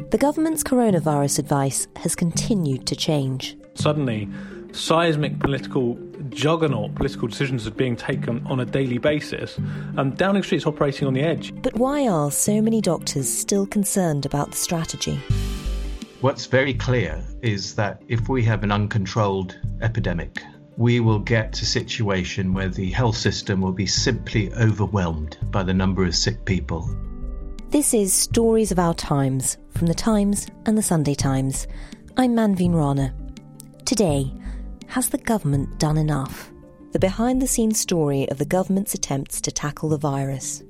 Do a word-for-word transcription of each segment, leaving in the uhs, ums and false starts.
The government's coronavirus advice has continued to change. Suddenly, seismic political juggernaut political decisions are being taken on a daily basis, and Downing Street's operating on the edge. But why are so many doctors still concerned about the strategy? What's very clear is that if we have an uncontrolled epidemic, we will get to a situation where the health system will be simply overwhelmed by the number of sick people. This is Stories of Our Times from The Times and The Sunday Times. I'm Manveen Rana. Today, has the government done enough? The behind-the-scenes story of the government's attempts to tackle the virus.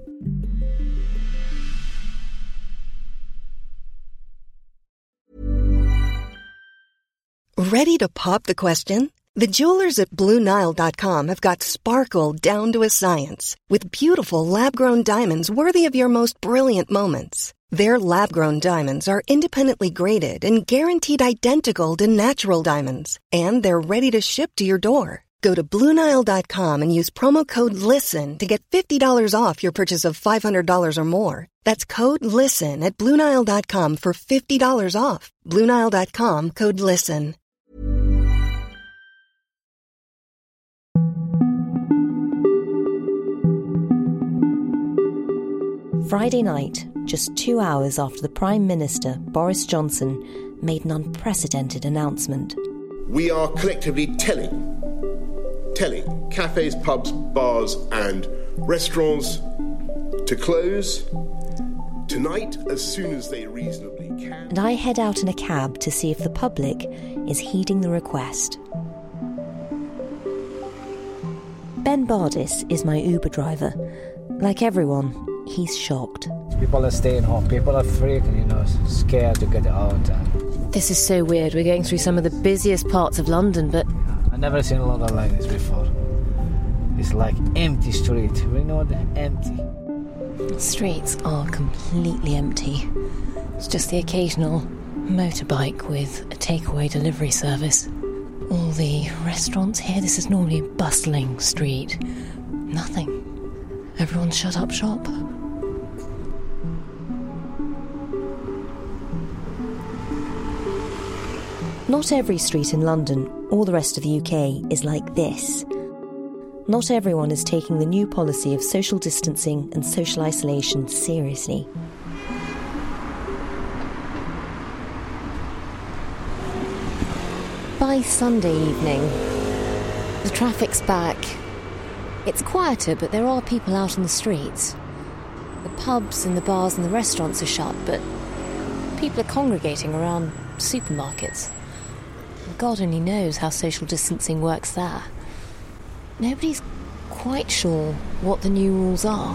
Ready to pop the question? The jewelers at Blue Nile dot com have got sparkle down to a science with beautiful lab-grown diamonds worthy of your most brilliant moments. Their lab-grown diamonds are independently graded and guaranteed identical to natural diamonds, and they're ready to ship to your door. Go to Blue Nile dot com and use promo code LISTEN to get fifty dollars off your purchase of five hundred dollars or more. That's code LISTEN at Blue Nile dot com for fifty dollars off. Blue Nile dot com, code LISTEN. Friday night, just two hours after the Prime Minister, Boris Johnson, made an unprecedented announcement. We are collectively telling, telling cafes, pubs, bars and restaurants to close tonight as soon as they reasonably can. And I head out in a cab to see if the public is heeding the request. Ben Bardis is my Uber driver. Like everyone, he's shocked. People are staying home. People are freaking, you know, scared to get out. And this is so weird. We're going through some of the busiest parts of London, but I've never seen London like this before. It's like empty street. We know the empty. The streets are completely empty. It's just the occasional motorbike with a takeaway delivery service. All the restaurants here, this is normally a bustling street. Nothing. Everyone's shut up shop. Not every street in London or the rest of the U K is like this. Not everyone is taking the new policy of social distancing and social isolation seriously. By Sunday evening, the traffic's back. It's quieter, but there are people out on the streets. The pubs and the bars and the restaurants are shut, but people are congregating around supermarkets. God only knows how social distancing works there. Nobody's quite sure what the new rules are.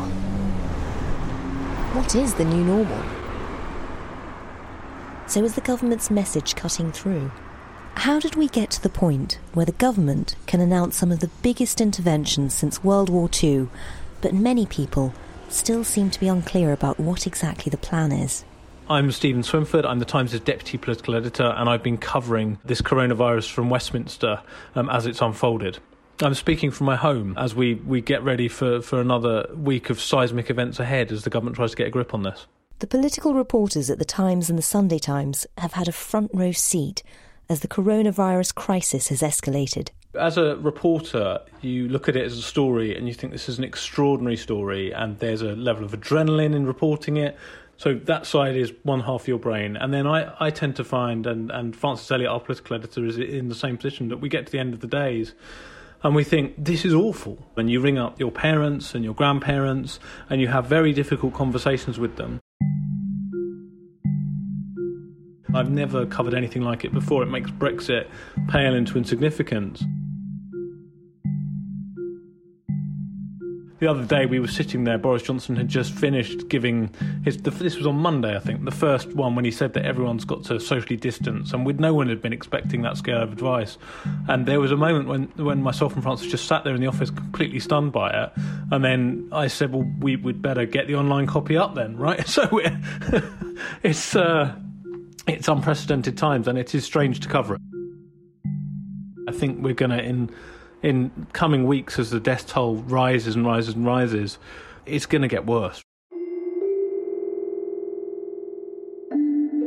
What is the new normal? So is the government's message cutting through? How did we get to the point where the government can announce some of the biggest interventions since World War Two, but many people still seem to be unclear about what exactly the plan is? I'm Stephen Swinford, I'm the Times' Deputy Political Editor, and I've been covering this coronavirus from Westminster um, as it's unfolded. I'm speaking from my home as we, we get ready for, for another week of seismic events ahead as the government tries to get a grip on this. The political reporters at The Times and The Sunday Times have had a front row seat as the coronavirus crisis has escalated. As a reporter, you look at it as a story and you think this is an extraordinary story and there's a level of adrenaline in reporting it. So that side is one half of your brain. And then I, I tend to find, and, and Francis Elliott, our political editor, is in the same position, that we get to the end of the days and we think, this is awful. And you ring up your parents and your grandparents and you have very difficult conversations with them. I've never covered anything like it before. It makes Brexit pale into insignificance. The other day we were sitting there, Boris Johnson had just finished giving his, this was on Monday I think, the first one when he said that everyone's got to socially distance, and with no one had been expecting that scale of advice. And there was a moment when, when myself and Francis just sat there in the office completely stunned by it, and then I said, well, we would better get the online copy up then, right? So we're it's, uh, it's unprecedented times and it is strange to cover it. I think we're going to, in... in coming weeks, as the death toll rises and rises and rises, it's going to get worse.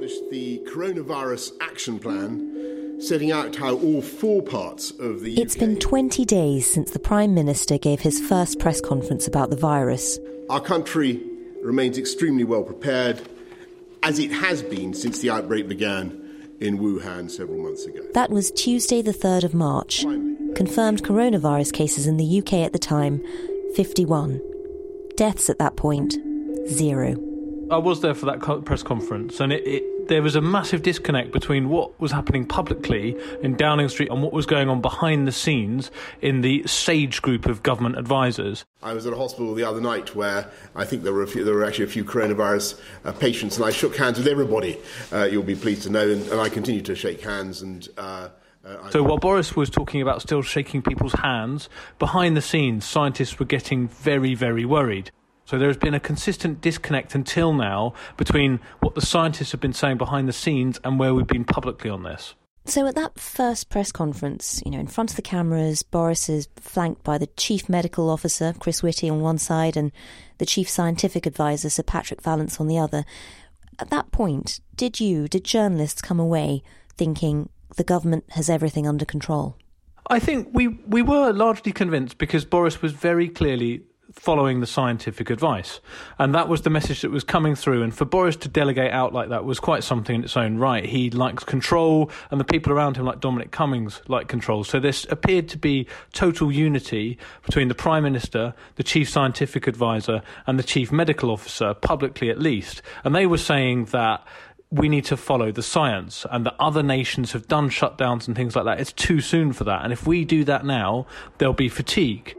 published the Coronavirus Action Plan, setting out how all four parts of the U K... It's been twenty days since the Prime Minister gave his first press conference about the virus. Our country remains extremely well prepared, as it has been since the outbreak began in Wuhan several months ago. That was Tuesday the third of March. Finally. Confirmed coronavirus cases in the U K at the time, fifty-one. Deaths at that point, zero. I was there for that co- press conference, and it, it, there was a massive disconnect between what was happening publicly in Downing Street and what was going on behind the scenes in the SAGE group of government advisors. I was at a hospital the other night where I think there were a few, there were actually a few coronavirus uh, patients, and I shook hands with everybody, uh, you'll be pleased to know, and, and I continue to shake hands. And uh, uh, So while Boris was talking about still shaking people's hands, behind the scenes, scientists were getting very, very worried. So there has been a consistent disconnect until now between what the scientists have been saying behind the scenes and where we've been publicly on this. So at that first press conference, you know, in front of the cameras, Boris is flanked by the Chief Medical Officer, Chris Whitty, on one side, and the Chief Scientific Advisor, Sir Patrick Vallance, on the other. At that point, did you, did journalists come away thinking the government has everything under control? I think we, we were largely convinced because Boris was very clearly following the scientific advice. And that was the message that was coming through. And for Boris to delegate out like that was quite something in its own right. He likes control, and the people around him, like Dominic Cummings, like control. So there appeared to be total unity between the Prime Minister, the Chief Scientific Advisor, and the Chief Medical Officer, publicly at least. And they were saying that we need to follow the science, and that other nations have done shutdowns and things like that. It's too soon for that. And if we do that now, there'll be fatigue.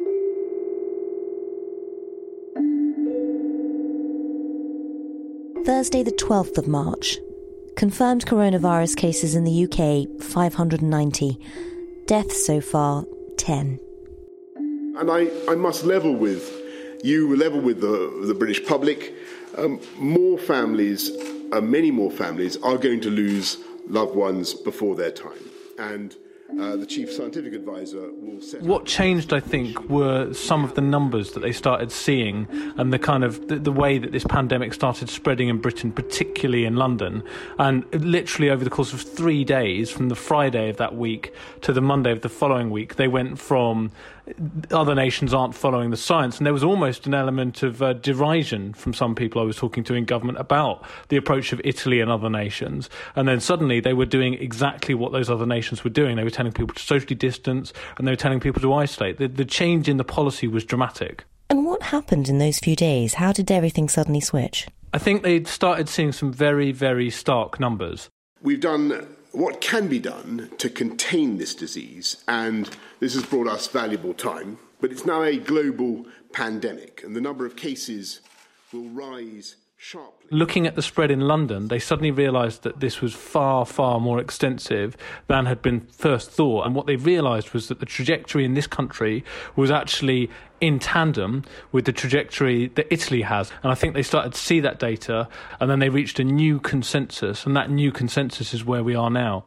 Thursday the twelfth of March. Confirmed coronavirus cases in the U K, five hundred ninety. Deaths so far, ten. And I, I must level with you, level with the, the British public. Um, more families, uh, many more families, are going to lose loved ones before their time. And Uh, the Chief Scientific Advisor will set... What changed, I think, were some of the numbers that they started seeing, and the kind of the, the way that this pandemic started spreading in Britain, particularly in London. And literally over the course of three days, from the Friday of that week to the Monday of the following week, they went from other nations aren't following the science, and there was almost an element of uh, derision from some people I was talking to in government about the approach of Italy and other nations. And then suddenly they were doing exactly what those other nations were doing. They were telling people to socially distance, and they were telling people to isolate. The, the change in the policy was dramatic. And what happened in those few days? How did everything suddenly switch? I think they started seeing some very, very stark numbers. We've done what can be done to contain this disease, and this has brought us valuable time. But it's now a global pandemic, and the number of cases will rise sharply. Looking at the spread in London, they suddenly realised that this was far, far more extensive than had been first thought. And what they realised was that the trajectory in this country was actually in tandem with the trajectory that Italy has. And I think they started to see that data, and then they reached a new consensus, and that new consensus is where we are now.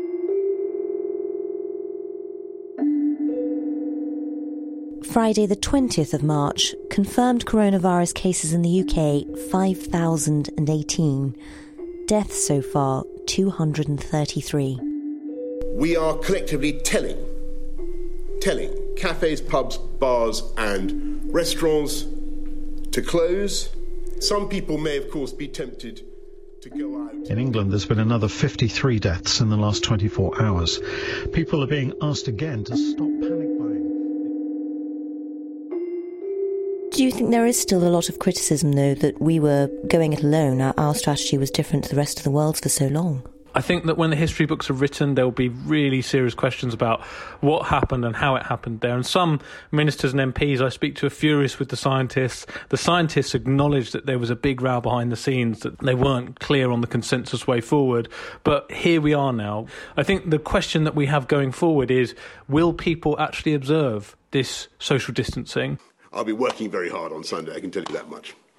Friday the twentieth of March, confirmed coronavirus cases in the U K, five thousand eighteen. Deaths so far, two hundred thirty-three. We are collectively telling, telling cafes, pubs, bars and restaurants to close. Some people may, of course, be tempted to go out. In England, there's been another fifty-three deaths in the last twenty-four hours. People are being asked again to stop panic buying. Do you think there is still a lot of criticism, though, that we were going it alone, our, our strategy was different to the rest of the world for so long? I think that when the history books are written, there will be really serious questions about what happened and how it happened there. And some ministers and M Ps I speak to are furious with the scientists. The scientists acknowledge that there was a big row behind the scenes, that they weren't clear on the consensus way forward. But here we are now. I think the question that we have going forward is, will people actually observe this social distancing? I'll be working very hard on Sunday, I can tell you that much.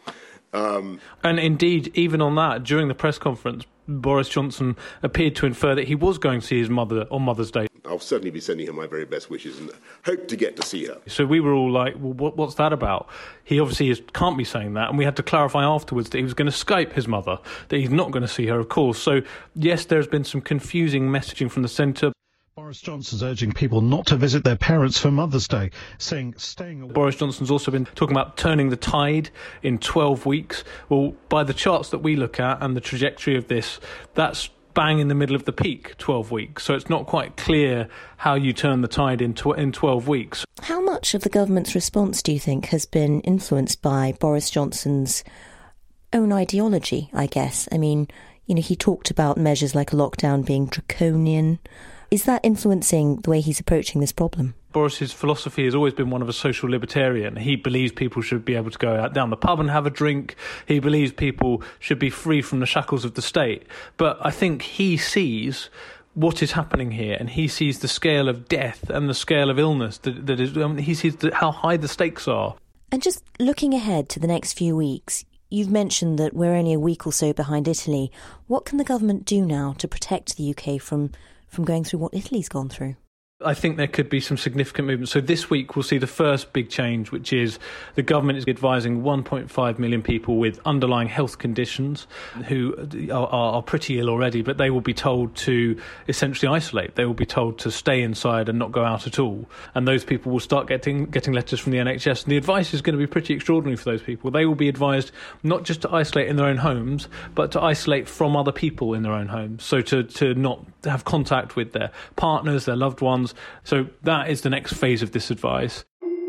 Um, and indeed, even on that, during the press conference, Boris Johnson appeared to infer that he was going to see his mother on Mother's Day. I'll certainly be sending her my very best wishes and hope to get to see her. So we were all like, well, what, what's that about? He obviously is, can't be saying that. And we had to clarify afterwards that he was going to Skype his mother, that he's not going to see her, of course. So, yes, there's been some confusing messaging from the centre. Boris Johnson's urging people not to visit their parents for Mother's Day, saying staying away. Boris Johnson's also been talking about turning the tide in twelve weeks. Well, by the charts that we look at and the trajectory of this, that's bang in the middle of the peak, twelve weeks. So it's not quite clear how you turn the tide in, tw- in twelve weeks. How much of the government's response, do you think, has been influenced by Boris Johnson's own ideology, I guess? I mean, you know, he talked about measures like a lockdown being draconian. Is that influencing the way he's approaching this problem? Boris's philosophy has always been one of a social libertarian. He believes people should be able to go out down the pub and have a drink. He believes people should be free from the shackles of the state. But I think he sees what is happening here, and he sees the scale of death and the scale of illness that, that is. Um, he sees the, how high the stakes are. And just looking ahead to the next few weeks, you've mentioned that we're only a week or so behind Italy. What can the government do now to protect the U K from from going through what Italy's gone through? I think there could be some significant movement. So this week we'll see the first big change, which is the government is advising one point five million people with underlying health conditions who are, are pretty ill already, but they will be told to essentially isolate. They will be told to stay inside and not go out at all. And those people will start getting getting letters from the N H S. And the advice is going to be pretty extraordinary for those people. They will be advised not just to isolate in their own homes, but to isolate from other people in their own homes. So to, to not have contact with their partners, their loved ones. So that is the next phase of this advice.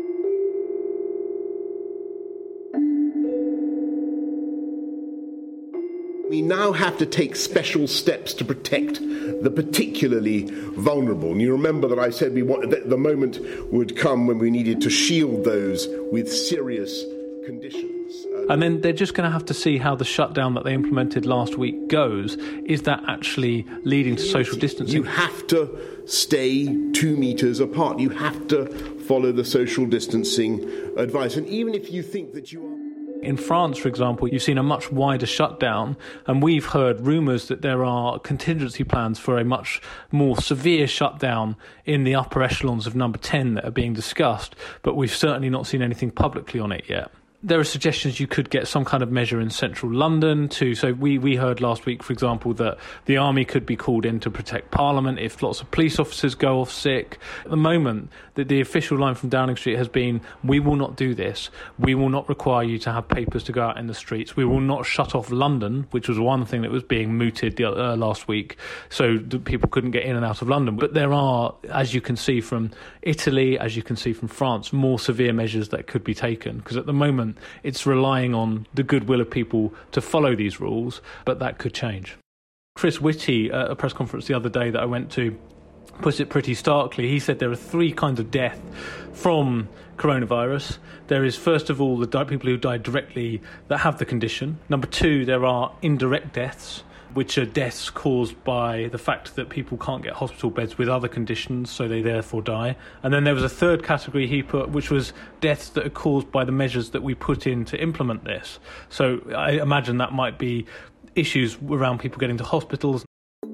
We now have to take special steps to protect the particularly vulnerable. And you remember that I said we want, that the moment would come when we needed to shield those with serious conditions. And then they're just going to have to see how the shutdown that they implemented last week goes. Is that actually leading to social distancing? You have to stay two metres apart. You have to follow the social distancing advice. And even if you think that you are... In France, for example, you've seen a much wider shutdown, and we've heard rumours that there are contingency plans for a much more severe shutdown in the upper echelons of number ten that are being discussed, but we've certainly not seen anything publicly on it yet. There are suggestions you could get some kind of measure in central London too. So we, we heard last week, for example, that the army could be called in to protect Parliament if lots of police officers go off sick. At the moment, the, the official line from Downing Street has been, we will not do this. We will not require you to have papers to go out in the streets. We will not shut off London, which was one thing that was being mooted the, uh, last week, so people couldn't get in and out of London. But there are, as you can see from Italy, as you can see from France, more severe measures that could be taken. Because at the moment, it's relying on the goodwill of people to follow these rules, but that could change. Chris Whitty, at a press conference the other day that I went to, puts it pretty starkly. He said there are three kinds of death from coronavirus. There is, first of all, the di- people who die directly that have the condition. Number two, there are indirect deaths, which are deaths caused by the fact that people can't get hospital beds with other conditions, so they therefore die. And then there was a third category he put, which was deaths that are caused by the measures that we put in to implement this. So I imagine that might be issues around people getting to hospitals.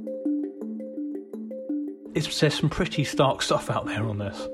It's, there's some pretty stark stuff out there on this.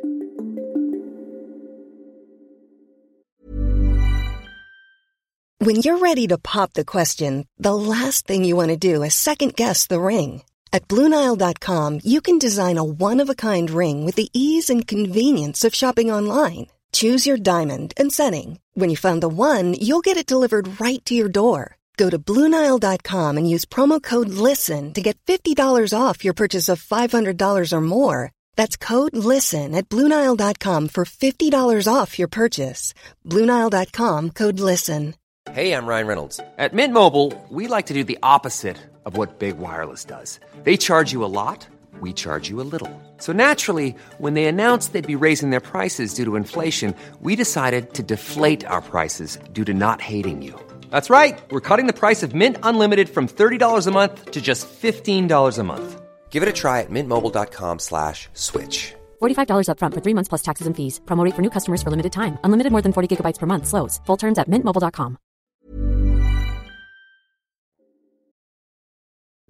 When you're ready to pop the question, the last thing you want to do is second-guess the ring. At Blue Nile dot com, you can design a one-of-a-kind ring with the ease and convenience of shopping online. Choose your diamond and setting. When you find the one, you'll get it delivered right to your door. Go to Blue Nile dot com and use promo code LISTEN to get fifty dollars off your purchase of five hundred dollars or more. That's code LISTEN at Blue Nile dot com for fifty dollars off your purchase. Blue Nile dot com, code LISTEN. Hey, I'm Ryan Reynolds. At Mint Mobile, we like to do the opposite of what Big Wireless does. They charge you a lot, we charge you a little. So naturally, when they announced they'd be raising their prices due to inflation, we decided to deflate our prices due to not hating you. That's right. We're cutting the price of Mint Unlimited from thirty dollars a month to just fifteen dollars a month. Give it a try at mintmobile.com slash switch. forty-five dollars up front for three months plus taxes and fees. Promo rate for new customers for limited time. Unlimited more than forty gigabytes per month slows. Full terms at mint mobile dot com.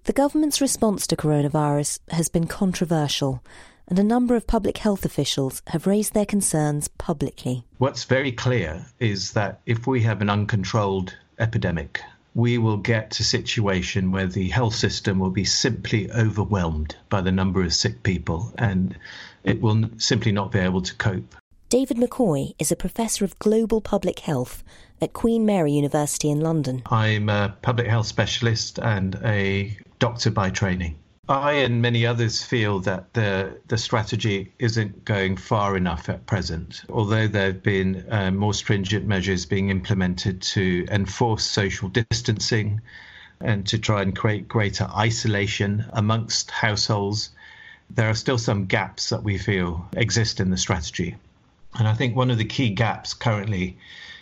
The government's response to coronavirus has been controversial, and a number of public health officials have raised their concerns publicly. What's very clear is that if we have an uncontrolled epidemic, we will get to a situation where the health system will be simply overwhelmed by the number of sick people, and it will simply not be able to cope. David McCoy is a professor of global public health at Queen Mary University in London. I'm a public health specialist and a doctor by training. I and many others feel that the the strategy isn't going far enough at present, although there have been uh, more stringent measures being implemented to enforce social distancing and to try and create greater isolation amongst households. There are still some gaps that we feel exist in the strategy. And I think one of the key gaps currently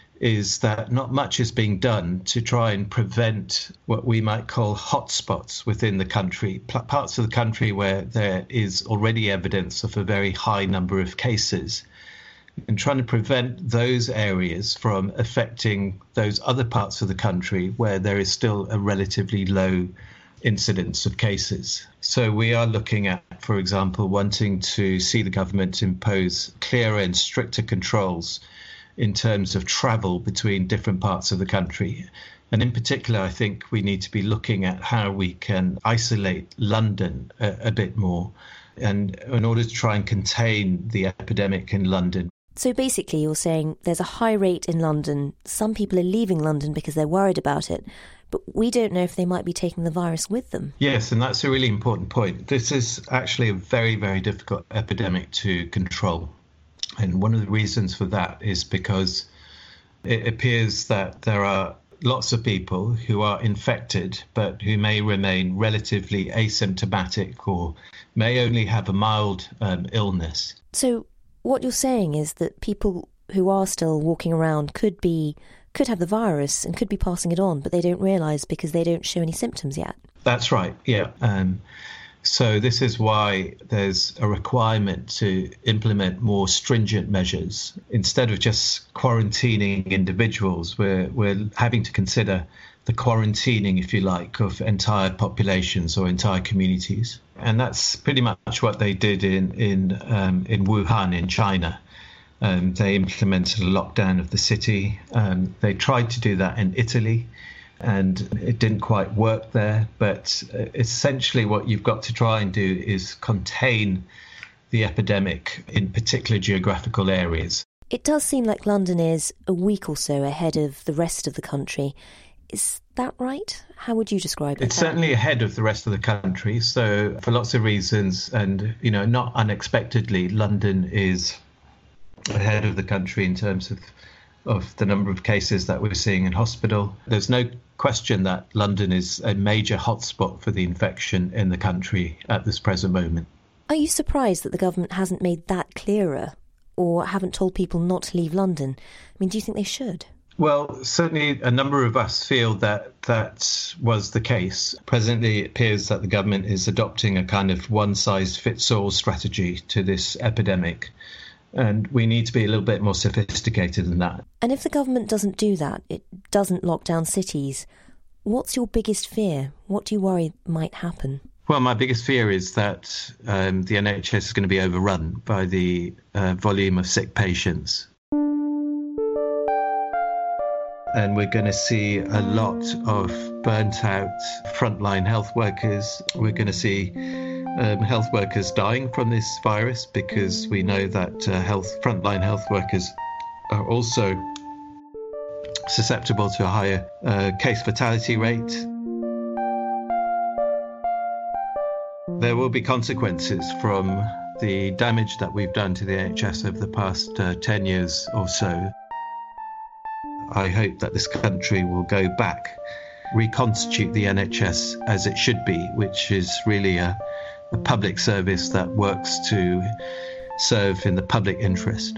is that not much is being done to try and prevent what we might call hotspots within the country, parts of the country where there is already evidence of a very high number of cases, and trying to prevent those areas from affecting those other parts of the country where there is still a relatively low incidence of cases. So we are looking at, for example, wanting to see the government impose clearer and stricter controls in terms of travel between different parts of the country. And in particular, I think we need to be looking at how we can isolate London a, a bit more, and in order to try and contain the epidemic in London. So basically you're saying there's a high rate in London. Some people are leaving London because they're worried about it, but we don't know if they might be taking the virus with them. Yes, and that's a really important point. This is actually a very, very difficult epidemic to control. And one of the reasons for that is because it appears that there are lots of people who are infected, but who may remain relatively asymptomatic or may only have a mild um, illness. So what you're saying is that people who are still walking around could be could have the virus and could be passing it on, but they don't realise because they don't show any symptoms yet. That's right, yeah. Um, So this is why there's a requirement to implement more stringent measures. Instead of just quarantining individuals, we're, we're having to consider the quarantining, if you like, of entire populations or entire communities. And that's pretty much what they did in, in, um, in Wuhan in China. Um, they implemented a lockdown of the city. Um, they tried to do that in Italy, and it didn't quite work there. But essentially what you've got to try and do is contain the epidemic in particular geographical areas. It does seem like London is a week or so ahead of the rest of the country. Is that right? How would you describe it? It's certainly ahead of the rest of the country. So for lots of reasons, and, you know, not unexpectedly, London is ahead of the country in terms of of the number of cases that we're seeing in hospital. There's no question that London is a major hotspot for the infection in the country at this present moment. Are you surprised that the government hasn't made that clearer or haven't told people not to leave London? I mean, do you think they should? Well, certainly a number of us feel that that was the case. Presently, it appears that the government is adopting a kind of one-size-fits-all strategy to this epidemic. And we need to be a little bit more sophisticated than that. And if the government doesn't do that, it doesn't lock down cities, what's your biggest fear? What do you worry might happen? Well, my biggest fear is that um, the N H S is going to be overrun by the uh, volume of sick patients. And we're going to see a lot of burnt out frontline health workers. We're going to see um, health workers dying from this virus, because we know that uh, health frontline health workers are also susceptible to a higher uh, case fatality rate. There will be consequences from the damage that we've done to the N H S over the past uh, ten years or so. I hope that this country will go back, reconstitute the N H S as it should be, which is really a, a public service that works to serve in the public interest.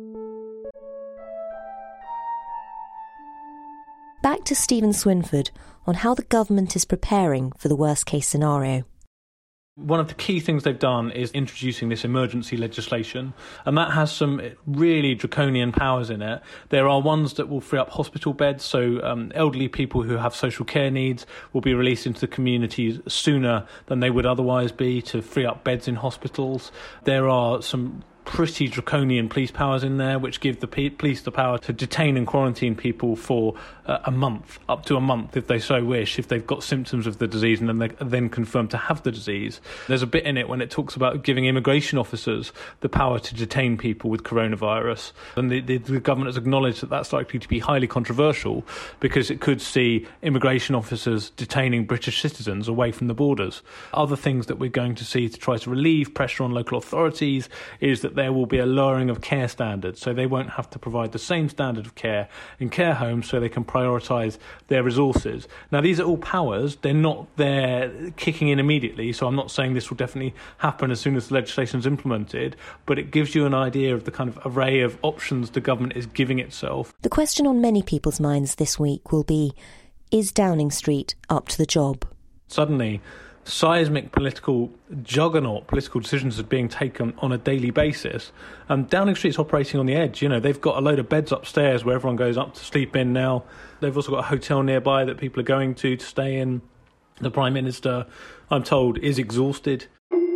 Back to Stephen Swinford on how the government is preparing for the worst case scenario. One of the key things they've done is introducing this emergency legislation, and that has some really draconian powers in it. There are ones that will free up hospital beds, so um, elderly people who have social care needs will be released into the community sooner than they would otherwise be, to free up beds in hospitals. There are some pretty draconian police powers in there, which give the pe- police the power to detain and quarantine people for uh, a month, up to a month if they so wish, if they've got symptoms of the disease and then they're then confirmed to have the disease. There's a bit in it when it talks about giving immigration officers the power to detain people with coronavirus, and the, the, the government has acknowledged that that's likely to be highly controversial because it could see immigration officers detaining British citizens away from the borders. Other things that we're going to see to try to relieve pressure on local authorities is that there will be a lowering of care standards, so they won't have to provide the same standard of care in care homes, so they can prioritise their resources. Now, these are all powers. They're not there kicking in immediately, so I'm not saying this will definitely happen as soon as the legislation is implemented, but it gives you an idea of the kind of array of options the government is giving itself. The question on many people's minds this week will be, is Downing Street up to the job? Suddenly, seismic political juggernaut political decisions are being taken on a daily basis. Um, Downing Street's operating on the edge. You know, they've got a load of beds upstairs where everyone goes up to sleep in now. They've also got a hotel nearby that people are going to to stay in. The Prime Minister, I'm told, is exhausted.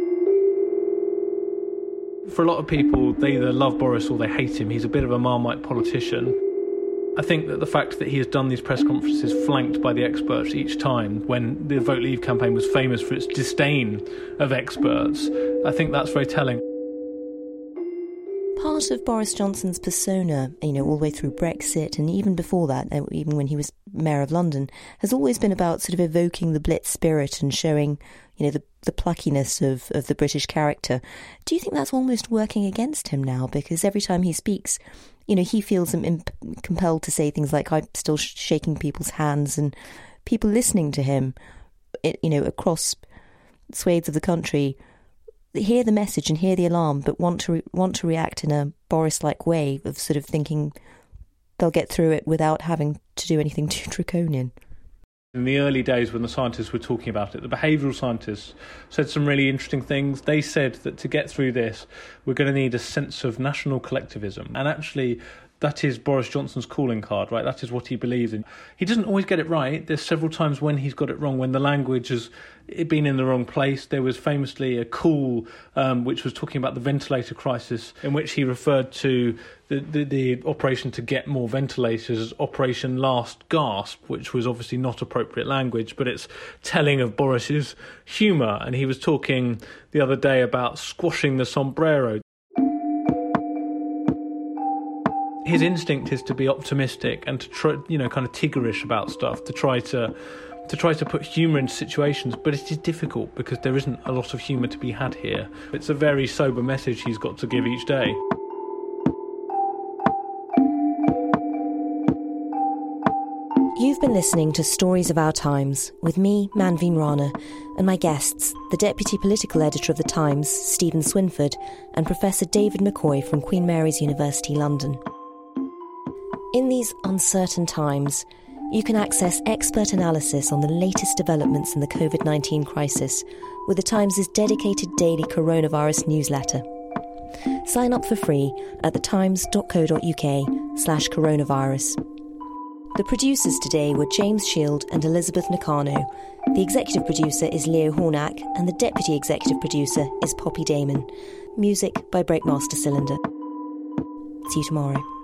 For a lot of people, they either love Boris or they hate him. He's a bit of a Marmite politician. I think that the fact that he has done these press conferences flanked by the experts each time, when the Vote Leave campaign was famous for its disdain of experts, I think that's very telling. Part of Boris Johnson's persona, you know, all the way through Brexit and even before that, even when he was Mayor of London, has always been about sort of evoking the Blitz spirit and showing, you know, the, the pluckiness of, of the British character. Do you think that's almost working against him now? Because every time he speaks, you know, he feels imp- compelled to say things like, I'm still sh- shaking people's hands, and people listening to him, it, you know, across swathes of the country, hear the message and hear the alarm, but want to re- want to react in a Boris-like way of sort of thinking they'll get through it without having to do anything too draconian. In the early days when the scientists were talking about it, the behavioural scientists said some really interesting things. They said that to get through this, we're going to need a sense of national collectivism. And actually, that is Boris Johnson's calling card, right? That is what he believes in. He doesn't always get it right. There's several times when he's got it wrong, when the language has been in the wrong place. There was famously a call um, which was talking about the ventilator crisis, in which he referred to the, the, the operation to get more ventilators as Operation Last Gasp, which was obviously not appropriate language, but it's telling of Boris's humour. And he was talking the other day about squashing the sombrero. His instinct is to be optimistic and to try, you know, kind of Tiggerish about stuff, to try to to try to put humour into situations, but it is difficult because there isn't a lot of humour to be had here. It's a very sober message he's got to give each day. You've been listening to Stories of Our Times with me, Manveen Rana, and my guests, the Deputy Political Editor of The Times, Stephen Swinford, and Professor David McCoy from Queen Mary's University, London. In these uncertain times, you can access expert analysis on the latest developments in the covid nineteen crisis with The Times' dedicated daily coronavirus newsletter. Sign up for free at thetimes.co.uk slash coronavirus. The producers today were James Shield and Elizabeth Nakano. The executive producer is Leo Hornack, and the deputy executive producer is Poppy Damon. Music by Breakmaster Cylinder. See you tomorrow.